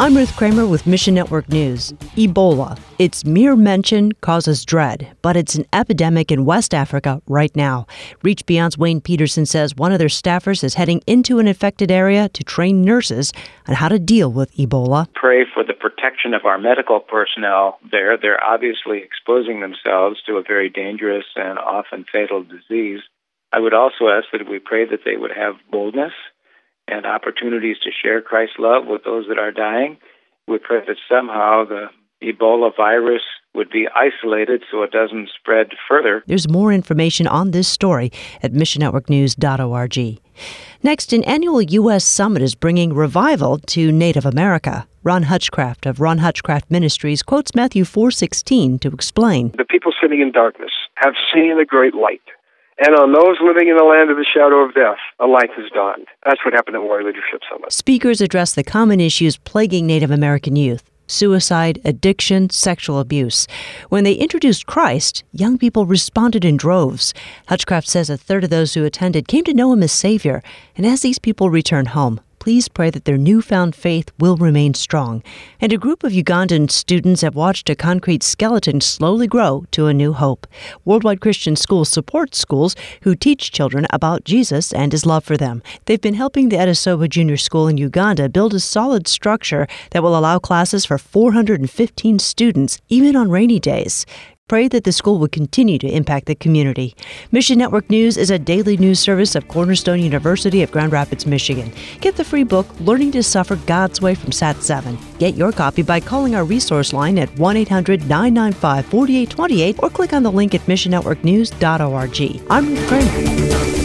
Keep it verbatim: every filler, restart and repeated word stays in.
I'm Ruth Kramer with Mission Network News. Ebola. Its mere mention causes dread, but it's an epidemic in West Africa right now. Reach Beyond's Wayne Peterson says one of their staffers is heading into an infected area to train nurses on how to deal with Ebola. Pray for the protection of our medical personnel there. They're obviously exposing themselves to a very dangerous and often fatal disease. I would also ask that we pray that they would have boldness and opportunities to share Christ's love with those that are dying. We pray that somehow the Ebola virus would be isolated so it doesn't spread further. There's more information on this story at mission network news dot org. Next, an annual U S summit is bringing revival to Native America. Ron Hutchcraft of Ron Hutchcraft Ministries quotes Matthew four sixteen to explain. The people sitting in darkness have seen a great light. And on those living in the land of the shadow of death, a light has dawned. That's what happened at Warrior Leadership Summit. Speakers address the common issues plaguing Native American youth: suicide, addiction, sexual abuse. When they introduced Christ, young people responded in droves. Hutchcraft says a third of those who attended came to know him as Savior. And as these people return home, please pray that their newfound faith will remain strong. And a group of Ugandan students have watched a concrete skeleton slowly grow to a new hope. Worldwide Christian Schools supports schools who teach children about Jesus and his love for them. They've been helping the Edisoba Junior School in Uganda build a solid structure that will allow classes for four hundred fifteen students, even on rainy days. Pray that the school will continue to impact the community. Mission Network News is a daily news service of Cornerstone University of Grand Rapids, Michigan. Get the free book, Learning to Suffer God's Way from Sat seven. Get your copy by calling our resource line at one eight hundred nine nine five four eight two eight or click on the link at mission network news dot org. I'm Ruth Kramer.